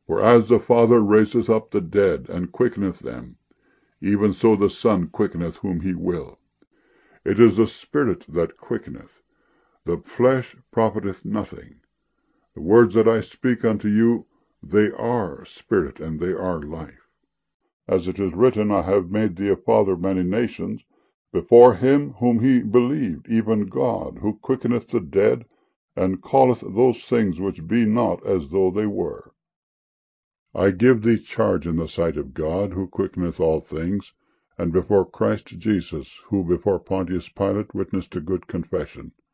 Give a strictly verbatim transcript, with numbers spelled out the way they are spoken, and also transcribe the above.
For as the Father raiseth up the dead, and quickeneth them, even so the Son quickeneth whom he will. It is the Spirit that quickeneth; the flesh profiteth nothing. The words that I speak unto you, they are spirit, and they are life. As it is written, I have made thee a father of many nations, before him whom he believed, even God, who quickeneth the dead, and calleth those things which be not as though they were. I give thee charge in the sight of God, who quickeneth all things, and before Christ Jesus, who before Pontius Pilate witnessed a good confession,